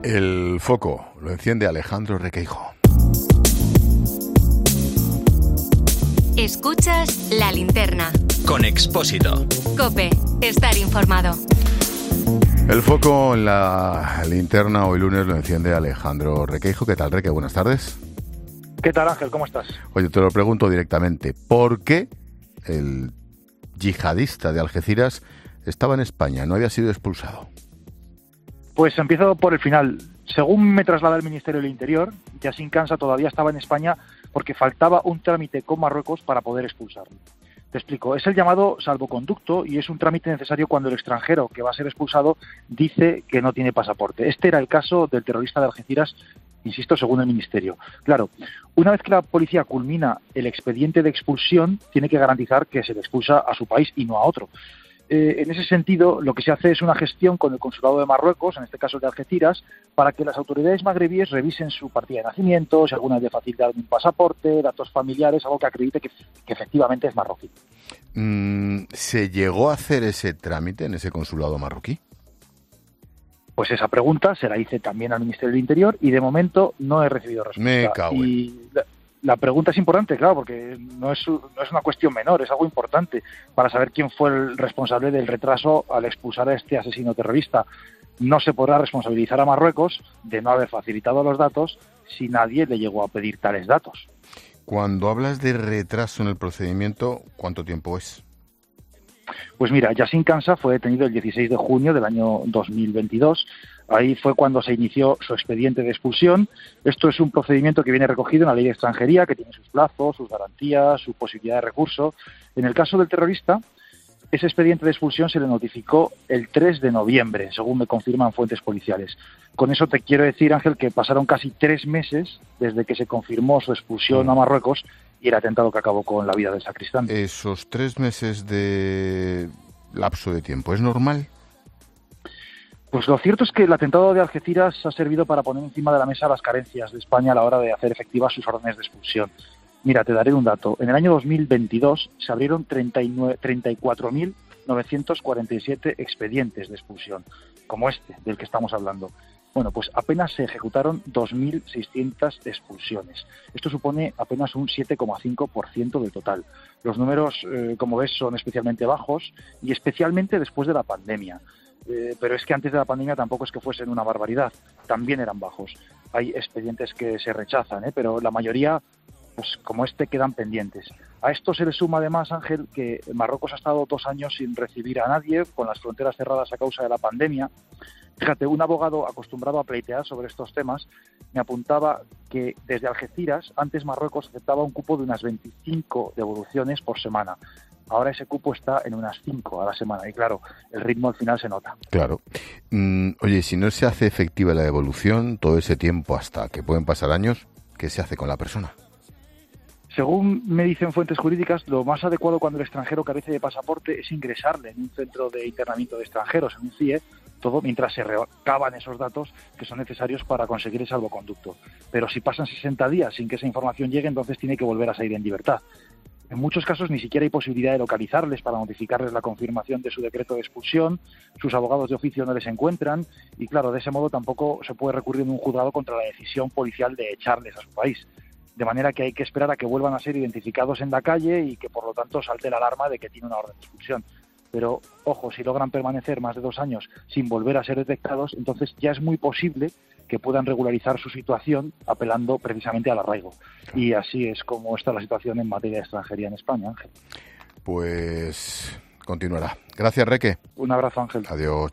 El foco lo enciende Alejandro Requeijo. Escuchas La Linterna. Con Expósito. COPE. Estar informado. El foco en la linterna hoy lunes lo enciende Alejandro Requeijo. ¿Qué tal, Reque? Buenas tardes. ¿Qué tal, Ángel? ¿Cómo estás? Oye, te lo pregunto directamente. ¿Por qué el yihadista de Algeciras estaba en España? ¿No había sido expulsado? Pues empiezo por el final. Según me traslada el Ministerio del Interior, Yassine Kansa todavía estaba en España porque faltaba un trámite con Marruecos para poder expulsarlo. Te explico, es el llamado salvoconducto y es un trámite necesario cuando el extranjero que va a ser expulsado dice que no tiene pasaporte. Este era el caso del terrorista de Algeciras, insisto, según el Ministerio. Claro, una vez que la policía culmina el expediente de expulsión, tiene que garantizar que se le expulsa a su país y no a otro. En ese sentido, lo que se hace es una gestión con el Consulado de Marruecos, en este caso el de Algeciras, para que las autoridades magrebíes revisen su partida de nacimiento, si alguna es de facilitar un pasaporte, datos familiares, algo que acredite que efectivamente es marroquí. ¿Se llegó a hacer ese trámite en ese consulado marroquí? Pues esa pregunta se la hice también al Ministerio del Interior y de momento no he recibido respuesta. Me cago en... Y la pregunta es importante, claro, porque no es una cuestión menor, es algo importante para saber quién fue el responsable del retraso al expulsar a este asesino terrorista. No se podrá responsabilizar a Marruecos de no haber facilitado los datos si nadie le llegó a pedir tales datos. Cuando hablas de retraso en el procedimiento, ¿cuánto tiempo es? Pues mira, Yassine Kansa fue detenido el 16 de junio del año 2022. Ahí fue cuando se inició su expediente de expulsión. Esto es un procedimiento que viene recogido en la Ley de Extranjería, que tiene sus plazos, sus garantías, su posibilidad de recurso. En el caso del terrorista, ese expediente de expulsión se le notificó el 3 de noviembre, según me confirman fuentes policiales. Con eso te quiero decir, Ángel, que pasaron casi 3 meses desde que se confirmó su expulsión a Marruecos y el atentado que acabó con la vida del sacristán. ¿Esos 3 meses de lapso de tiempo es normal? Pues lo cierto es que el atentado de Algeciras ha servido para poner encima de la mesa las carencias de España a la hora de hacer efectivas sus órdenes de expulsión. Mira, te daré un dato. En el año 2022 se abrieron 34.947 expedientes de expulsión, como este, del que estamos hablando. Bueno, pues apenas se ejecutaron 2.600 expulsiones. Esto supone apenas un 7,5% del total. Los números, como ves, son especialmente bajos y especialmente después de la pandemia. Pero es que antes de la pandemia tampoco es que fuesen una barbaridad, también eran bajos. Hay expedientes que se rechazan, pero la mayoría, pues como este, quedan pendientes. A esto se le suma además, Ángel, que Marruecos ha estado 2 años sin recibir a nadie, con las fronteras cerradas a causa de la pandemia. Fíjate, un abogado acostumbrado a pleitear sobre estos temas me apuntaba que desde Algeciras, antes Marruecos aceptaba un cupo de unas 25 devoluciones por semana. Ahora ese cupo está en unas 5 a la semana y claro, el ritmo al final se nota. Claro. Oye, si no se hace efectiva la devolución, todo ese tiempo hasta que pueden pasar años, ¿qué se hace con la persona? Según me dicen fuentes jurídicas, lo más adecuado cuando el extranjero carece de pasaporte es ingresarle en un centro de internamiento de extranjeros, en un CIE, todo mientras se recaban esos datos que son necesarios para conseguir el salvoconducto. Pero si pasan 60 días sin que esa información llegue, entonces tiene que volver a salir en libertad. En muchos casos ni siquiera hay posibilidad de localizarles para notificarles la confirmación de su decreto de expulsión, sus abogados de oficio no les encuentran y claro, de ese modo tampoco se puede recurrir en un juzgado contra la decisión policial de echarles a su país. De manera que hay que esperar a que vuelvan a ser identificados en la calle y que por lo tanto salte la alarma de que tiene una orden de expulsión. Pero, ojo, si logran permanecer más de 2 años sin volver a ser detectados, entonces ya es muy posible que puedan regularizar su situación apelando precisamente al arraigo. Y así es como está la situación en materia de extranjería en España, Ángel. Pues continuará. Gracias, Reque. Un abrazo, Ángel. Adiós.